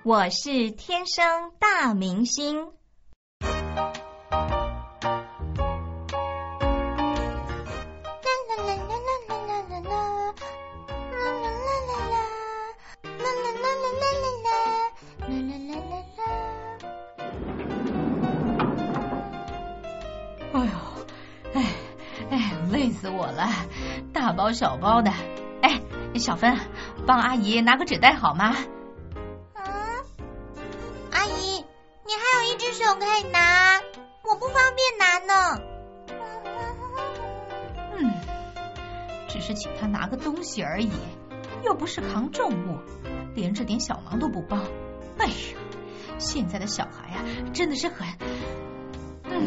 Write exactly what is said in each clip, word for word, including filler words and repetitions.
我是天生大明星。 哎呦，哎哎，累死我了，大包小包的。哎，小芬，帮阿姨拿个纸袋好吗？ 啊，阿姨，你还有一只手可以拿，我不方便拿呢。 嗯，只是请他拿个东西而已，又不是扛重物，连这点小忙都不帮。哎呀，现在的小孩啊，真的是很……嗯。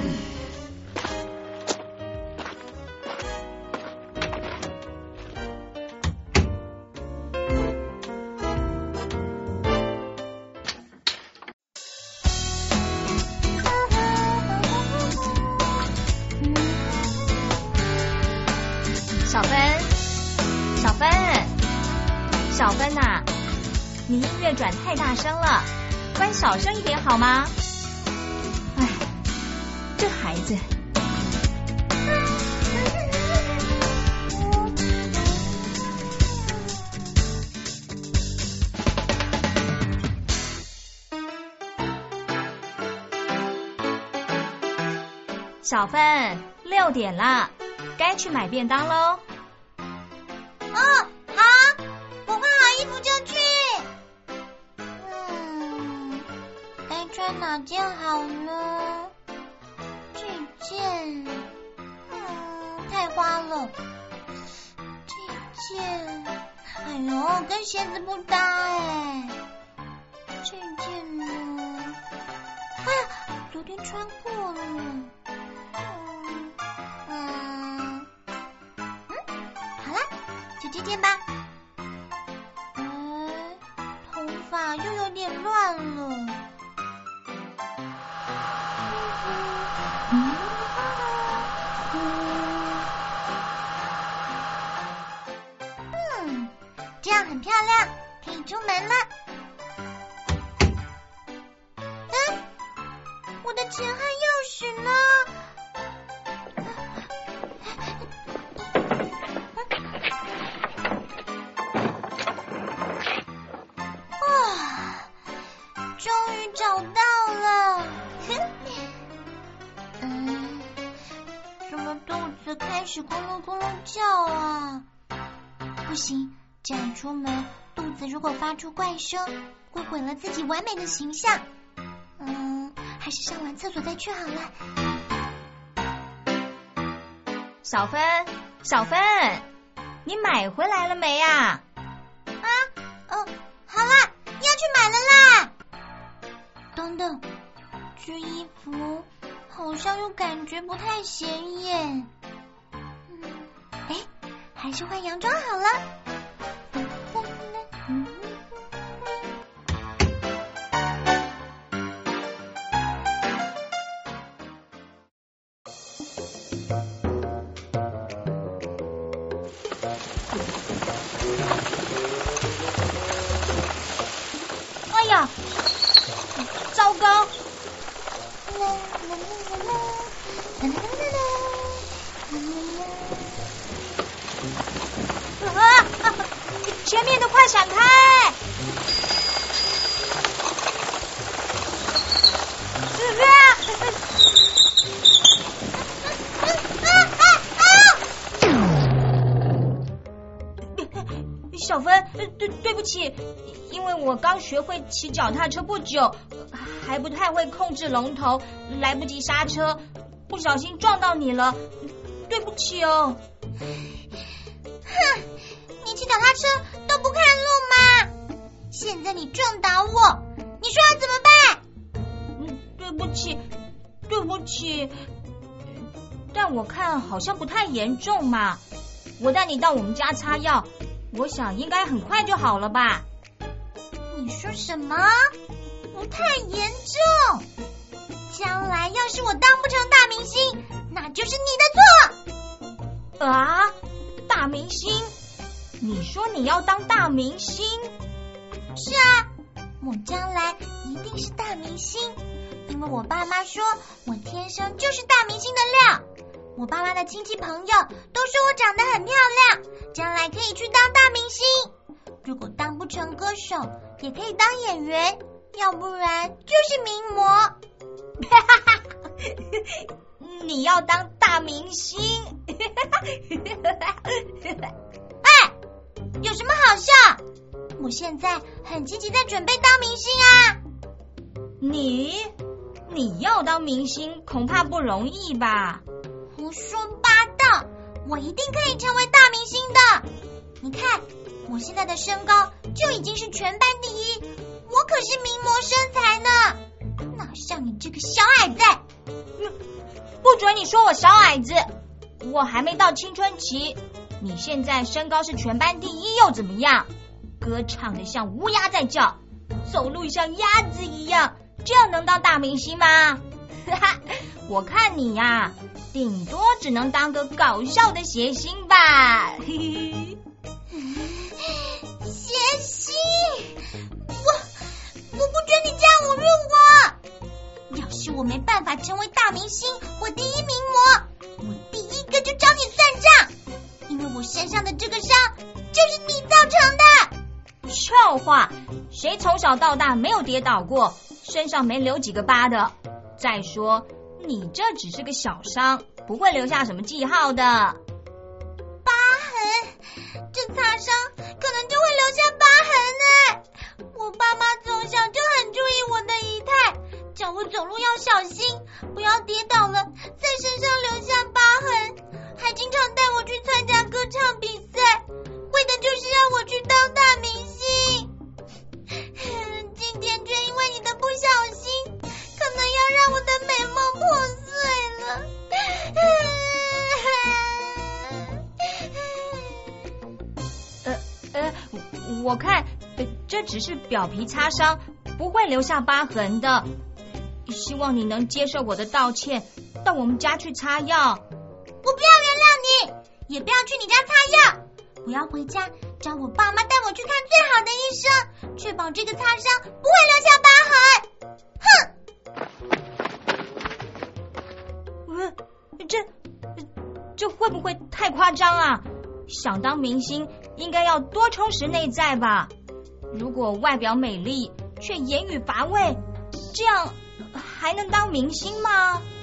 小芬，小芬，小芬呐、啊，你音乐转太大声了，关小声一点好吗？哎，这孩子。小芬，六点了，该去买便当喽。 哦，好，我换好衣服就去。嗯，该穿哪件好呢？这件，嗯，太花了。这件，哎呦，跟鞋子不搭哎。这件呢？哎呀，昨天穿过了。嗯，嗯，好啦，就这件吧。哎，头发又有点乱了。嗯，嗯，这样很漂亮，可以出门了。嗯，我的钱和钥匙呢？终于找到了，嗯，怎么肚子开始咕噜咕噜叫啊？不行，这样出门，肚子如果发出怪声，会毁了自己完美的形象。嗯，还是上完厕所再去好了。 小芬，小芬，你买回来了没啊？ 啊，嗯，好啦，要去买了啦。等等，这衣服好像又感觉不太显眼。嗯，哎，还是换洋装好了。嗯， 哎呀，糟糕！啊！前面的快闪开！小芬，对对不起，因为我刚学会骑脚踏车不久，还不太会控制龙头，来不及刹车，不小心撞到你了，对不起哦。 哼，你骑脚踏车都不看路吗？现在你撞倒我，你说要怎么办？ 嗯，对不起，对不起，但我看好像不太严重嘛。我带你到我们家擦药，我想应该很快就好了吧。 你说什么？不太严重？将来要是我当不成大明星，那就是你的错。 啊，大明星？你说你要当大明星？ 是啊， 我将来一定是大明星，因为我爸妈说我天生就是大明星的料。我爸妈的亲戚朋友都说我长得很漂亮，将来可以去当大明星。如果当不成歌手，也可以当演员，要不然就是名模。 哈哈哈，你要当大明星？ 哎，有什么好笑？我现在很积极在准备当明星啊。 你你要当明星恐怕不容易吧？ 胡说八道，我一定可以成为大明星的。你看我现在的身高就已经是全班第一，我可是名模身材呢，哪像你这个小矮子。 不准你说我小矮子，我还没到青春期。你现在身高是全班第一又怎么样？歌唱得像乌鸦在叫，走路像鸭子一样，这样能当大明星吗？哈哈，我看你呀、啊，顶多只能当个搞笑的谐星吧。嘿嘿， 谐星，我我不准你这样侮辱我。要是我没办法成为大明星或第一名模，我第一个就找你算账，因为我身上的这个伤就是你造成的。 笑话，谁从小到大没有跌倒过，身上没留几个疤的？再说你这只是个小伤，不会留下什么记号的。 疤痕，这擦伤可能就会留下疤痕呢。我爸妈从小就很注意我的仪态，叫我走路要小心，不要跌倒了在身上留下疤痕，还经常带我去参加歌唱比赛，为的就是让我去当大明星。今天却因为你的不小心，可能要让我的美梦破碎了。 呃呃，我看、呃、这只是表皮擦伤，不会留下疤痕的。希望你能接受我的道歉，到我们家去擦药。 我不要原谅你，也不要去你家擦药。我要回家找我爸妈带我去看最好的医生，确保这个擦伤不会留下疤痕。 哼！呃，这这会不会太夸张啊？想当明星应该要多充实内在吧？如果外表美丽却言语乏味，这样还能当明星吗？